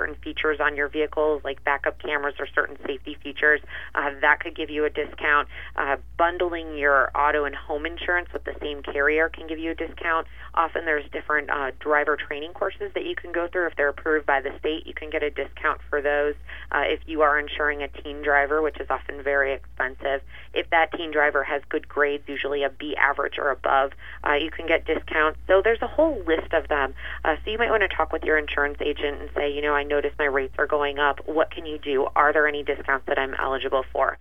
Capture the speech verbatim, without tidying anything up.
certain features on your vehicles, like backup cameras or certain safety features, uh, that could give you a discount. Uh, bundling your auto and home insurance with the same carrier can give you a discount. Often there's different uh, driver training courses that you can go through. If they're approved by the state, you can get a discount for those. Uh, if you are insuring a teen driver, which is often very expensive, if that teen driver has good grades, usually a B average or above, uh, you can get discounts. So there's a whole list of them. Uh, so you might want to talk with your insurance agent and say, you know, I notice my rates are going up. What can you do? Are there any discounts that I'm eligible for?